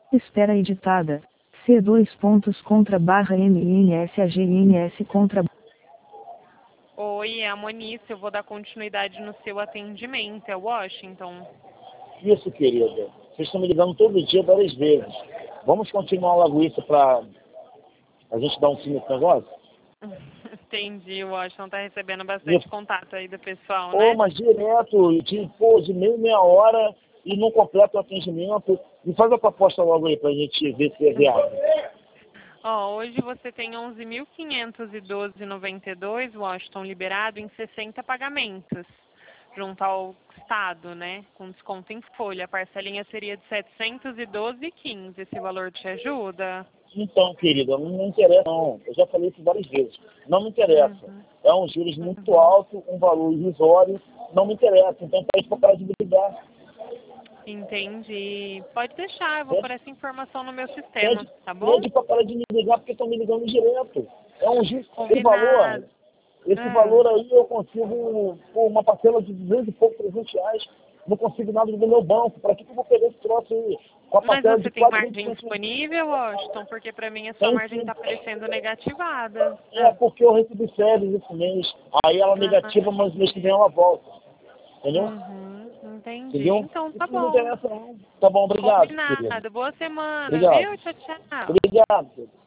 Espera editada. C dois pontos contra barra MNSAGNS contra. Oi, é a Monice. Eu vou dar continuidade no seu atendimento. É Washington. Isso, querida. Vocês estão me ligando todo dia, várias vezes. Vamos continuar logo isso para a gente dar um fim nesse negócio? Entendi, o Washington tá recebendo bastante contato aí do pessoal, Pô, né? mas direto, de meia hora e não completa o atendimento. Me faz a proposta logo aí pra gente ver se é viável. Ó, hoje você tem 11.512,92, Washington, liberado em 60 pagamentos, junto ao Estado, né? Com desconto em folha. A parcelinha seria de 712,15. Esse valor te ajuda? Então, querida, não me interessa não. Eu já falei isso várias vezes. Não me interessa. É um juros muito alto, um valor irrisório. Não me interessa. Então pede para parar de brigar. Entendi. Pode deixar, eu vou pôr essa informação no meu sistema, Pede, tá bom? pede para parar de me ligar porque estão me ligando direto. É um juros. Combinado. Esse valor aí eu consigo uma parcela de 200 e pouco, 300 reais. Não consigo nada do meu banco. Para que eu vou pegar esse troço aí? Com a Mas parcela você de tem 400 margem disponível, Washington? Porque para mim a sua Tem margem sim. está aparecendo negativada. É porque eu recebi férias esse mês. Aí ela negativa, mas mês que vem ela volta. Entendeu? Entendi. Entendeu? Então tá Isso não me bom. interessa não. Tá bom, obrigado, querido. Combinado. Boa semana, Obrigado. viu? Tchau, tchau. Obrigado.